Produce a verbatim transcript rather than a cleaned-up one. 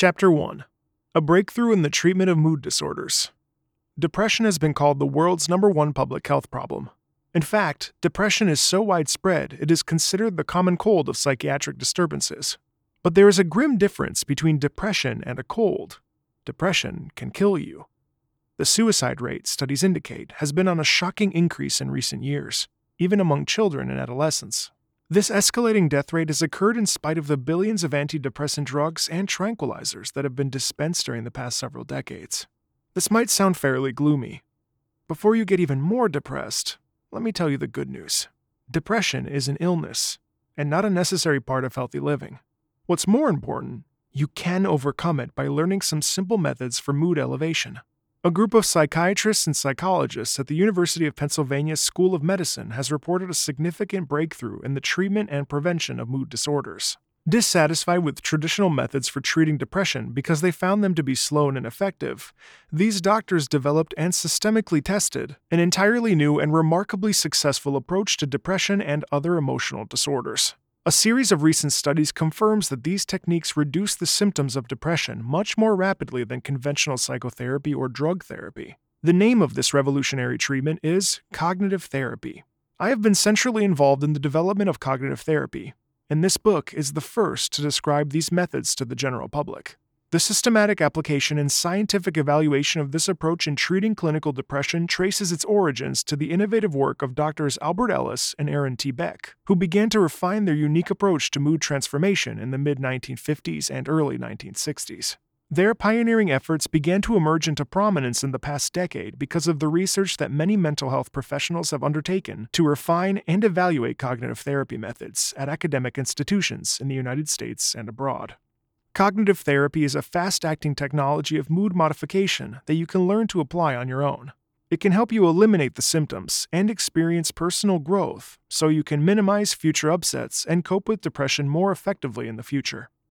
Chapter one. A Breakthrough in the Treatment of Mood Disorders. Depression has been called the world's number one public health problem. In fact, depression is so widespread it is considered the common cold of psychiatric disturbances. But there is a grim difference between depression and a cold. Depression can kill you. The suicide rate, studies indicate, has been on a shocking increase in recent years, even among children and adolescents. This escalating death rate has occurred in spite of the billions of antidepressant drugs and tranquilizers that have been dispensed during the past several decades. This might sound fairly gloomy. Before you get even more depressed, let me tell you the good news. Depression is an illness, and not a necessary part of healthy living. What's more important, you can overcome it by learning some simple methods for mood elevation. A group of psychiatrists and psychologists at the University of Pennsylvania School of Medicine has reported a significant breakthrough in the treatment and prevention of mood disorders. Dissatisfied with traditional methods for treating depression because they found them to be slow and ineffective, these doctors developed and systemically tested an entirely new and remarkably successful approach to depression and other emotional disorders. A series of recent studies confirms that these techniques reduce the symptoms of depression much more rapidly than conventional psychotherapy or drug therapy. The name of this revolutionary treatment is cognitive therapy. I have been centrally involved in the development of cognitive therapy, and this book is the first to describe these methods to the general public. The systematic application and scientific evaluation of this approach in treating clinical depression traces its origins to the innovative work of Doctors Albert Ellis and Aaron T. Beck, who began to refine their unique approach to mood transformation in the mid nineteen fifties and early nineteen sixties. Their pioneering efforts began to emerge into prominence in the past decade because of the research that many mental health professionals have undertaken to refine and evaluate cognitive therapy methods at academic institutions in the United States and abroad. Cognitive therapy is a fast-acting technology of mood modification that you can learn to apply on your own. It can help you eliminate the symptoms and experience personal growth so you can minimize future upsets and cope with depression more effectively in the future.